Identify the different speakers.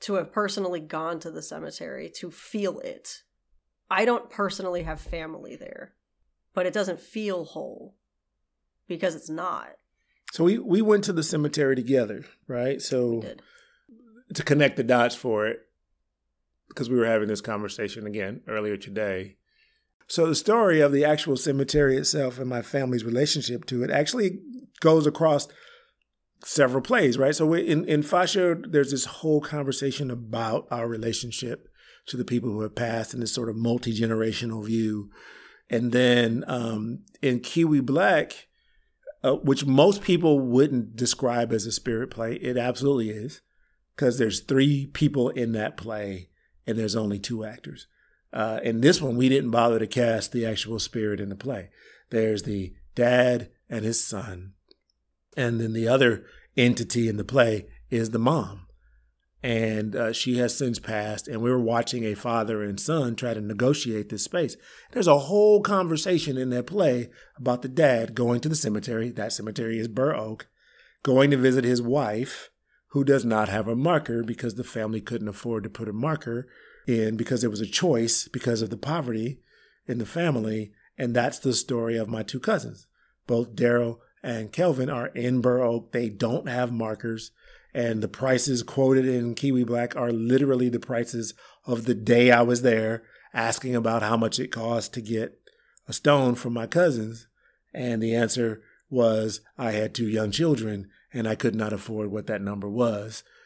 Speaker 1: to have personally gone to the cemetery to feel it. I don't personally have family there, but it doesn't feel whole because it's not.
Speaker 2: So we went to the cemetery together, right? So
Speaker 1: We did.
Speaker 2: To connect the dots for it, because we were having this conversation again earlier today. So the story of the actual cemetery itself and my family's relationship to it actually goes across several plays, right? So in Fascia, there's this whole conversation about our relationship to the people who have passed in this sort of multi-generational view. And then in Kiwi Black, which most people wouldn't describe as a spirit play, it absolutely is, because there's 3 people in that play and there's only 2 actors. In this one, we didn't bother to cast the actual spirit in the play. There's the dad and his son. And then the other entity in the play is the mom. And she has since passed. And we were watching a father and son try to negotiate this space. There's a whole conversation in that play about the dad going to the cemetery. That cemetery is Burr Oak. Going to visit his wife, who does not have a marker because the family couldn't afford to put a marker in because it was a choice because of the poverty in the family. And that's the story of my 2 cousins. Both Daryl and Kelvin are in Burr Oak. They don't have markers. And the prices quoted in Kiwi Black are literally the prices of the day I was there asking about how much it cost to get a stone from my cousins. And the answer was I had 2 young children and I could not afford what that number was.